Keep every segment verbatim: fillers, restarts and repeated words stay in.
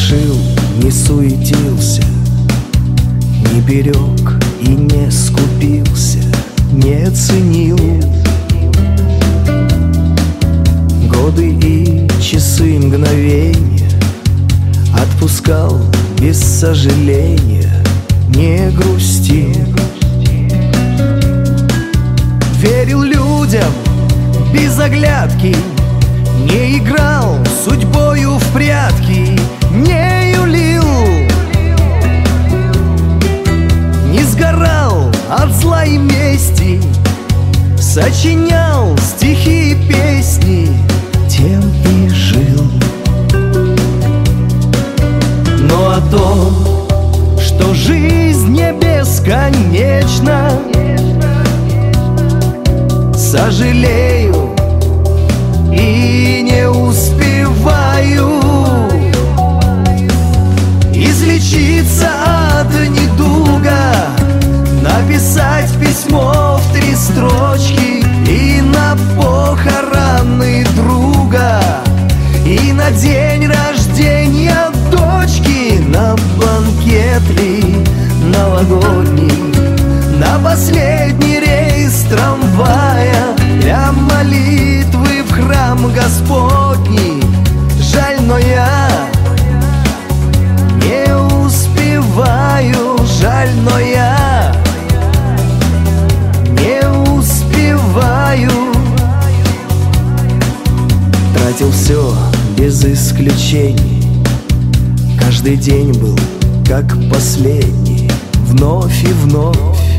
спешил, не суетился, не берег и не скупился, не ценил годы и часы, мгновения, отпускал без сожаления, не грустил. Верил людям без оглядки, не играл судьбою в прятки, не юлил, не сгорал от зла и мести, сочинял стихи и песни, тем и жил. Но о том, что жизнь не бесконечна, сожалею и не успеваю излечиться от недуга, написать письмо в три строчки и на похороны друга, и на день рождения дочки, на банкет ли новогодний, на последний рейс трамвая, для молитвы в храм Господний. Жаль, но я не успеваю, жаль, но я не успеваю. Тратил все без исключений, каждый день был как последний, вновь и вновь.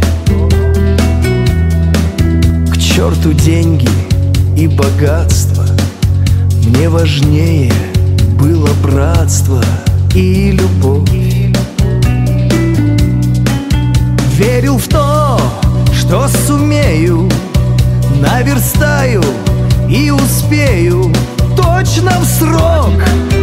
К черту деньги и богатство, мне важнее было братство и любовь. Верил в то, что сумею, наверстаю и успею точно в срок.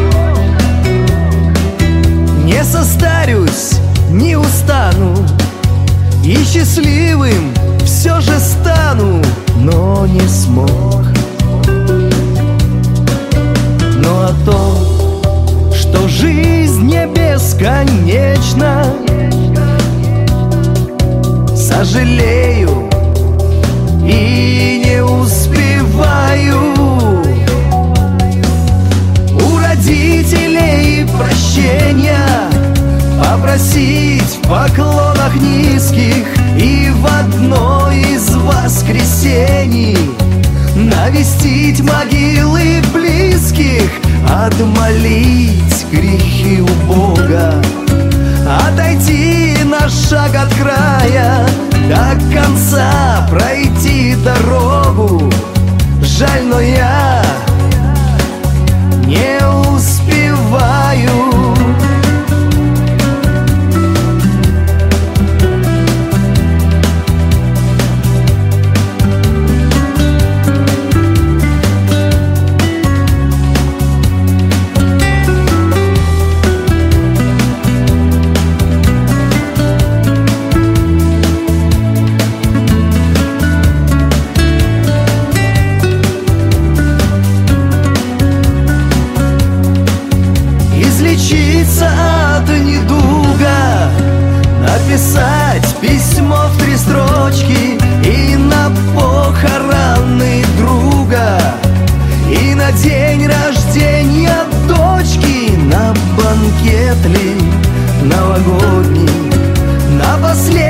Не состарюсь, не устану, и счастливым все же стану, но не смог. Но о том, что жизнь не бесконечна, сожалею и не успеваю у родителей прощения попросить в поклонах низких и в одно из воскресений навестить могилы близких, отмолить грехи у Бога, отойти на шаг от края, до конца пройти дорогу. Жаль, но я не успеваю. Излечиться от недуга, написать письмо в три строчки и на похороны друга, и на день рождения дочки, на банкет ли новогодний, на последний